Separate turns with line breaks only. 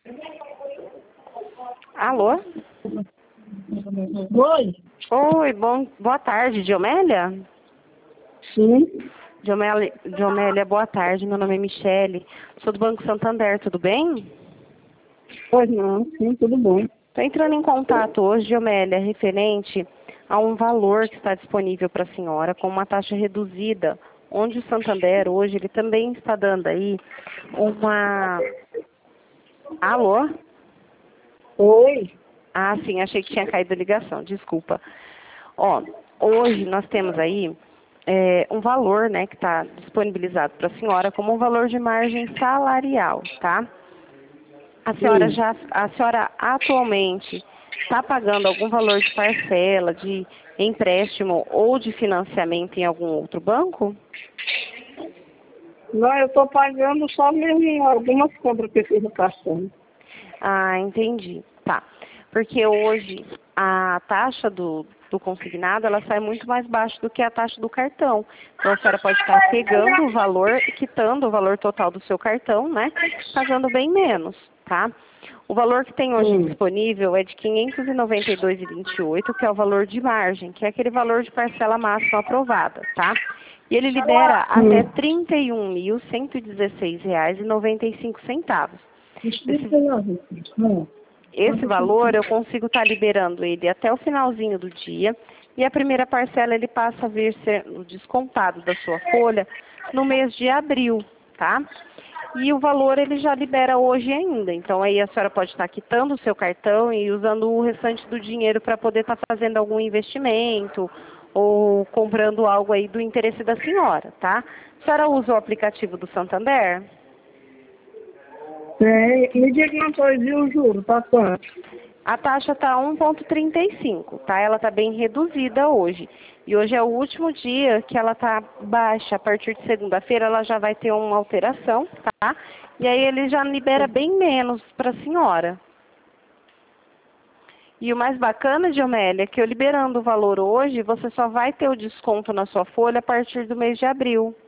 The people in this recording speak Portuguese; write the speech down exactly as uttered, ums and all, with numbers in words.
Alô?
Oi?
Oi, bom, boa tarde, Diomélia?
Sim.
Diomélia, Diomélia, boa tarde, meu nome é Michele, sou do Banco Santander, tudo bem?
Pois não, sim, tudo bom.
Estou entrando em contato hoje, Diomélia, referente a um valor que está disponível para a senhora com uma taxa reduzida, onde o Santander hoje ele também está dando aí uma... Alô?
Oi?
Ah, sim, achei que tinha caído a ligação, desculpa. Ó, hoje nós temos aí é, um valor, né, que está disponibilizado para a senhora como um valor de margem salarial, tá? A senhora
Sim.
já, a senhora atualmente está pagando algum valor de parcela, de empréstimo ou de financiamento em algum outro banco?
Não, eu estou pagando só mesmo em algumas compras que eu fiz no cartão.
Ah, entendi. Tá. Porque hoje a taxa do, do consignado ela sai muito mais baixa do que a taxa do cartão. Então a senhora pode estar pegando o valor e quitando o valor total do seu cartão, né? Pagando bem menos, tá? O valor que tem hoje
Sim.
disponível é de quinhentos e noventa e dois reais e vinte e oito centavos, que é o valor de margem, que é aquele valor de parcela máxima aprovada, tá? E ele libera até
Sim.
trinta e um mil cento e dezesseis reais e noventa e cinco centavos. Esse,
Hum.
esse valor eu consigo estar liberando ele até o finalzinho do dia e a primeira parcela ele passa a vir ser descontado da sua folha no mês de abril, tá? E o valor ele já libera hoje ainda, então aí a senhora pode estar quitando o seu cartão e usando o restante do dinheiro para poder estar fazendo algum investimento ou comprando algo aí do interesse da senhora, tá? A senhora usa o aplicativo do Santander?
É, me diga uma coisa, e o juro, tá quanto?
A taxa está um vírgula trinta e cinco, tá? Ela está bem reduzida hoje. E hoje é o último dia que ela está baixa. A partir de segunda-feira ela já vai ter uma alteração, tá? E aí ele já libera bem menos para a senhora. E o mais bacana, Diomélia, é que eu liberando o valor hoje, você só vai ter o desconto na sua folha a partir do mês de abril.